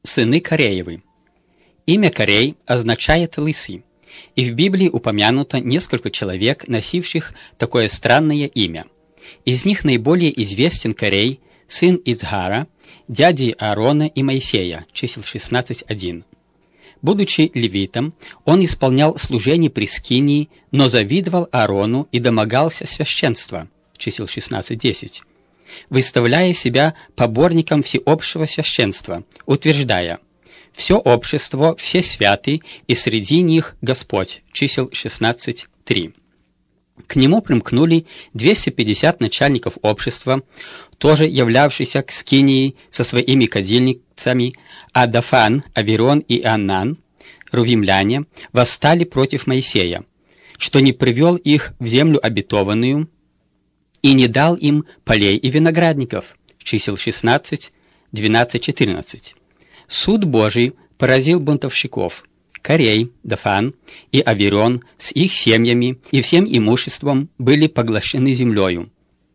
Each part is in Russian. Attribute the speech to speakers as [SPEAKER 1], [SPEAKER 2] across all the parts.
[SPEAKER 1] Сыны Кореевы. Имя Корей означает «лысый», и в Библии упомянуто несколько человек, носивших такое странное имя. Из них наиболее известен Корей, сын Ицхара, дяди Аарона и Моисея, чисел 16:1. Будучи левитом, он исполнял служение при скинии, но завидовал Аарону и домогался священства, чисел 16:10, выставляя себя поборником всеобщего священства, утверждая: «Все общество, все святы, и среди них Господь», чисел 16:3. К нему примкнули 250 начальников общества, тоже являвшиеся к скинии со своими кадильницами, а Дафан, Аверон и Анан, рувимляне, восстали против Моисея, что не привел их в землю обетованную и не дал им полей и виноградников, чисел 16, 12, 14. Суд Божий поразил бунтовщиков. Корей, Дафан и Аверон с их семьями и всем имуществом были поглощены землею.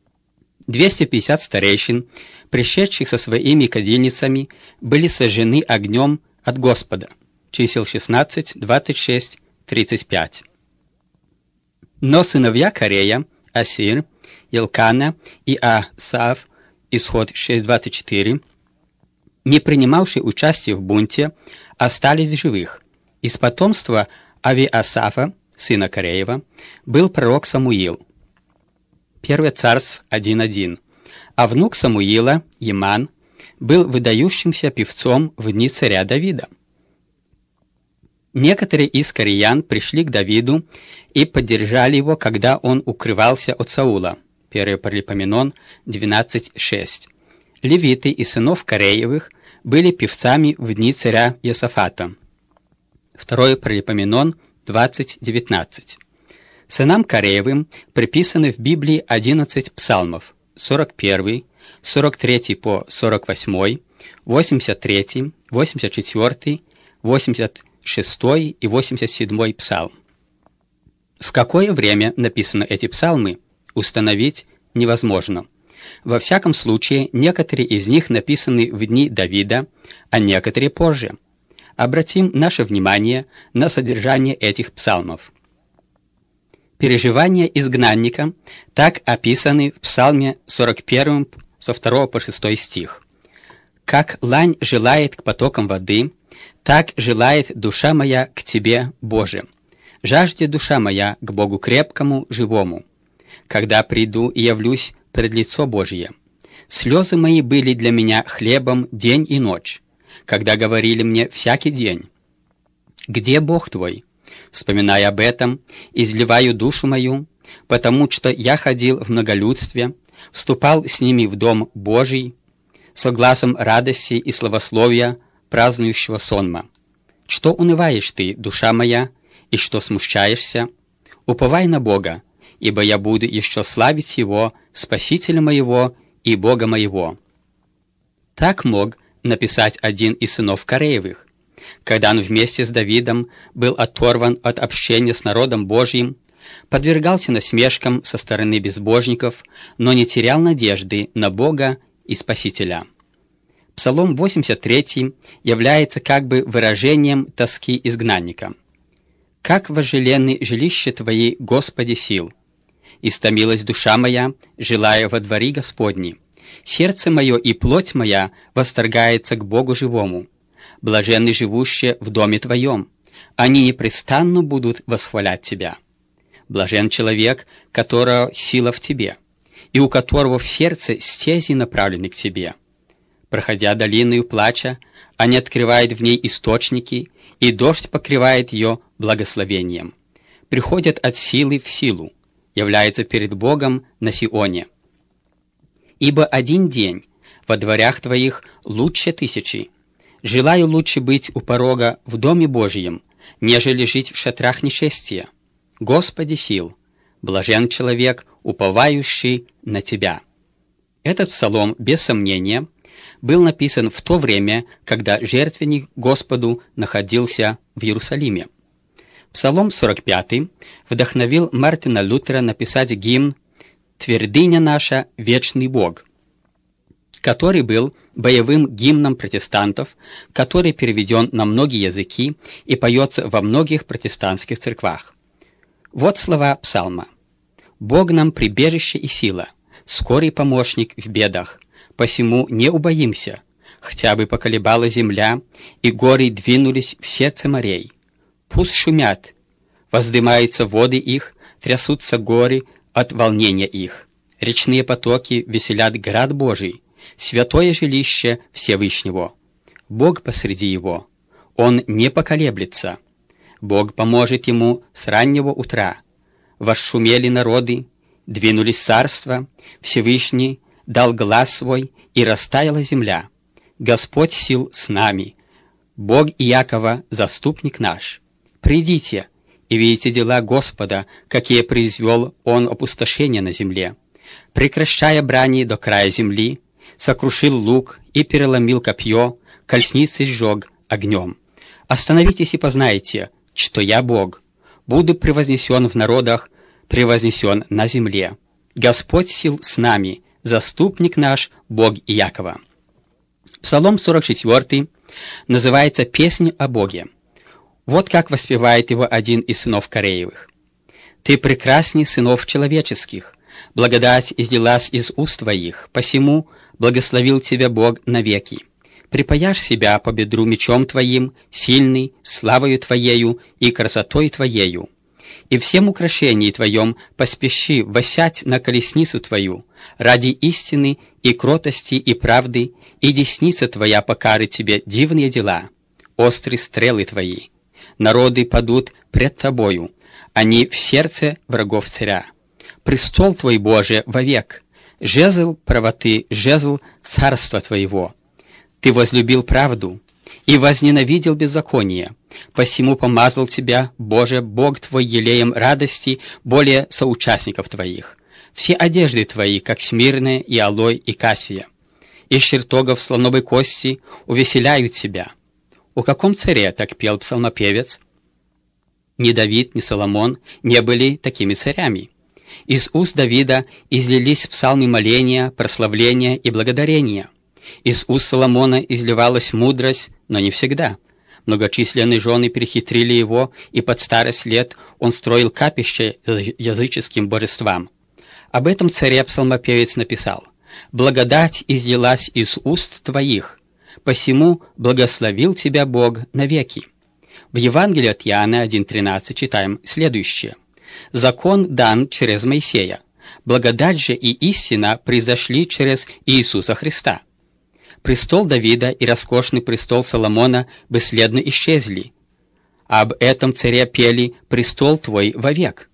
[SPEAKER 1] 250 старейшин, пришедших со своими кадильницами, были сожжены огнем от Господа. Чисел 16, 26, 35. Но сыновья Корея, Асир, Елкана и Асав, исход 6:24, не принимавшие участие в бунте, остались в живых. Из потомства Авиасафа, сына Кореева, был пророк Самуил. 1 Царств 1:1. А внук Самуила, Еман, был выдающимся певцом в дни царя Давида. Некоторые из кореян пришли к Давиду и поддержали его, когда он укрывался от Саула. 1 Паралипоменон 12:6. Левиты и сынов Кореевых были певцами в дни царя Иосафата. 2 Паралипоменон 20:19. Сынам Кореевым приписаны в Библии 11 псалмов: 41, 43 по 48, 83, 84, 86 и 87 псалм. В какое время написаны эти псалмы, установить невозможно. Во всяком случае, некоторые из них написаны в дни Давида, а некоторые позже. Обратим наше внимание на содержание этих псалмов. Переживания изгнанника так описаны в Псалме 41 со 2 по 6 стих. «Как лань желает к потокам воды, так желает душа моя к Тебе, Боже. Жаждет душа моя к Богу крепкому, живому. Когда приду и явлюсь пред лицо Божье. Слезы мои были для меня хлебом день и ночь, когда говорили мне всякий день: где Бог твой? Вспоминая об этом, изливаю душу мою, потому что я ходил в многолюдстве, вступал с ними в дом Божий, со гласом радости и славословия празднующего сонма. Что унываешь ты, душа моя, и что смущаешься? Уповай на Бога, ибо я буду еще славить Его, Спасителя моего и Бога моего». Так мог написать один из сынов Кореевых, когда он вместе с Давидом был оторван от общения с народом Божьим, подвергался насмешкам со стороны безбожников, но не терял надежды на Бога и Спасителя. Псалом 83 является как бы выражением тоски изгнанника. «Как вожделенны жилище Твои, Господи сил! Истомилась душа моя, желая во дворе Господни. Сердце мое и плоть моя восторгается к Богу живому. Блаженны живущие в доме Твоем, они непрестанно будут восхвалять Тебя. Блажен человек, которого сила в Тебе, и у которого в сердце стези направлены к Тебе. Проходя долиною плача, они открывают в ней источники, и дождь покрывает ее благословением. Приходят от силы в силу, является перед Богом на Сионе. Ибо один день во дворях Твоих лучше 1000. Желаю лучше быть у порога в Доме Божьем, нежели жить в шатрах нечестия. Господи сил, блажен человек, уповающий на Тебя». Этот псалом, без сомнения, был написан в то время, когда жертвенник Господу находился в Иерусалиме. Псалом 45 вдохновил Мартина Лютера написать гимн «Твердыня наша, вечный Бог». который был боевым гимном протестантов, который переведен на многие языки и поется во многих протестантских церквах. Вот слова псалма. «Бог нам прибежище и сила, скорый помощник в бедах, посему не убоимся, хотя бы поколебала земля, и горы двинулись в сердце морей. Пусть шумят, воздымаются воды их, трясутся горы от волнения их. Речные потоки веселят град Божий, святое жилище Всевышнего. Бог посреди его, он не поколеблется. Бог поможет ему с раннего утра. Восшумели народы, двинулись царства, Всевышний дал глас свой, и растаяла земля. Господь сил с нами, Бог Иакова заступник наш. Придите и видите дела Господа, какие произвел Он опустошение на земле. Прекращая брани до края земли, сокрушил лук и переломил копье, колесницы сжег огнем. Остановитесь и познайте, что я Бог. Буду превознесен в народах, превознесен на земле. Господь сил с нами, заступник наш, Бог Иакова». Псалом 44 называется «Песнь о Боге». Вот как воспевает его один из сынов Кореевых. «Ты прекрасней сынов человеческих, благодать излилась из уст твоих, посему благословил тебя Бог навеки. Припаяшь себя по бедру мечом твоим, сильный, славою твоею и красотой твоею. И всем украшении твоем поспеши восять на колесницу твою, ради истины и кротости и правды, и десница твоя покарит тебе дивные дела, острые стрелы твои. Народы падут пред тобою, они в сердце врагов царя. Престол твой, Боже, вовек, жезл правоты, жезл царства твоего. Ты возлюбил правду и возненавидел беззаконие, посему помазал тебя, Боже, Бог твой, елеем радости более соучастников твоих. Все одежды твои, как смирная и алой и кассия. Из чертогов слоновой кости увеселяют тебя». О каком царе так пел псалмопевец? Ни Давид, ни Соломон не были такими царями. Из уст Давида излились псалмы моления, прославления и благодарения. Из уст Соломона изливалась мудрость, но не всегда. Многочисленные жены перехитрили его, и под старость лет он строил капище языческим божествам. Об этом царе псалмопевец написал: «Благодать излилась из уст твоих, посему благословил тебя Бог навеки». В Евангелии от Иоанна 1:13 читаем следующее: «Закон дан через Моисея, благодать же и истина произошли через Иисуса Христа. Престол Давида и роскошный престол Соломона бесследно исчезли. Об этом царе пели: престол твой вовек».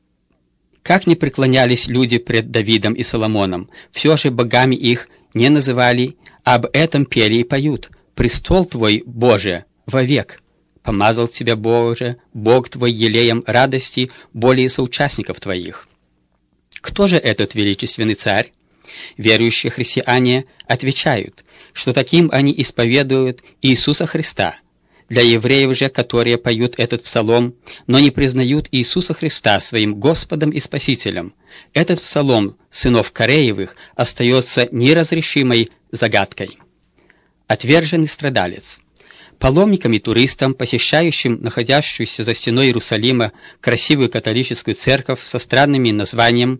[SPEAKER 1] Как ни преклонялись люди пред Давидом и Соломоном, все же богами их не называли, об этом пели и поют: «Престол твой, Боже, вовек. Помазал тебя, Боже, Бог твой, елеем радости более соучастников твоих». Кто же этот величественный царь? Верующие христиане отвечают, что таким они исповедуют Иисуса Христа. Для евреев же, которые поют этот псалом, но не признают Иисуса Христа своим Господом и Спасителем, этот псалом сынов Кореевых остается неразрешимой загадкой. Отверженный страдалец. Паломникам и туристам, посещающим находящуюся за стеной Иерусалима красивую католическую церковь со странным названием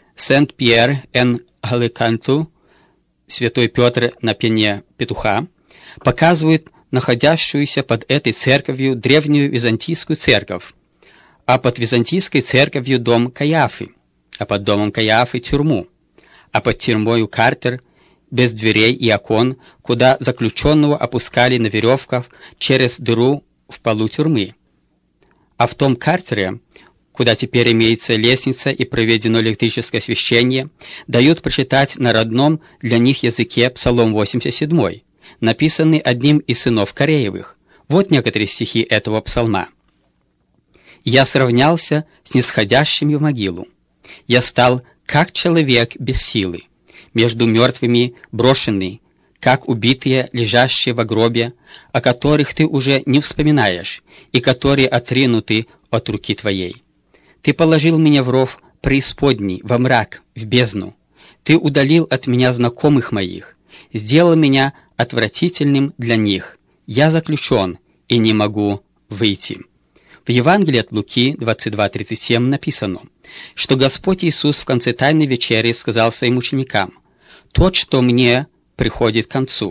[SPEAKER 1] Сент-Пьер-эн-Галиканту, Святой Петр на пене петуха, показывают находящуюся под этой церковью древнюю византийскую церковь, а под византийской церковью дом Каиафы, а под домом Каиафы тюрьму, а под тюрьмою картер без дверей и окон, куда заключенного опускали на веревках через дыру в полу тюрьмы. А в том картере, куда теперь имеется лестница и проведено электрическое освещение, дают прочитать на родном для них языке Псалом 87, написанный одним из сынов Кореевых. Вот некоторые стихи этого псалма. «Я сравнялся с нисходящими в могилу. Я стал, как человек без силы, между мертвыми брошенный, как убитые, лежащие в гробе, о которых ты уже не вспоминаешь, и которые отринуты от руки твоей. Ты положил меня в ров преисподней, во мрак, в бездну. Ты удалил от меня знакомых моих, сделал меня отвратительным для них. Я заключен и не могу выйти». В Евангелии от Луки 22:37 написано, что Господь Иисус в конце Тайной вечери сказал своим ученикам: «Тот, что мне, приходит к концу».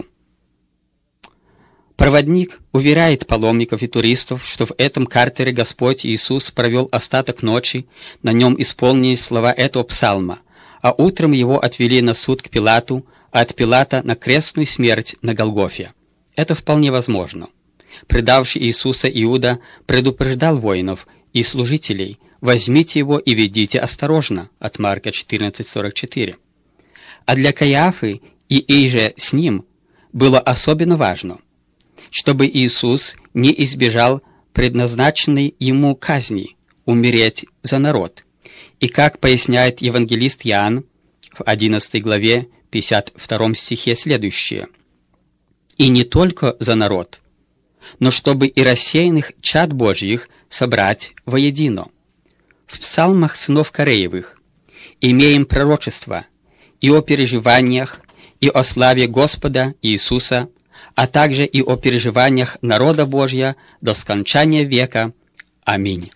[SPEAKER 1] Проводник уверяет паломников и туристов, что в этом картере Господь Иисус провел остаток ночи, на нем исполнились слова этого псалма, а утром его отвели на суд к Пилату, а от Пилата на крестную смерть на Голгофе. Это вполне возможно. Предавший Иисуса Иуда предупреждал воинов и служителей: «Возьмите его и ведите осторожно» от Марка 14:44. А для Каиафы и иже с ним было особенно важно, чтобы Иисус не избежал предназначенной ему казни – умереть за народ. И как поясняет евангелист Иоанн в 11 главе 52 стихе следующее: «И не только за народ, но чтобы и рассеянных чад Божьих собрать воедино». В псалмах сынов Кореевых имеем пророчество и о переживаниях, и о славе Господа Иисуса, а также и о переживаниях народа Божья до скончания века. Аминь.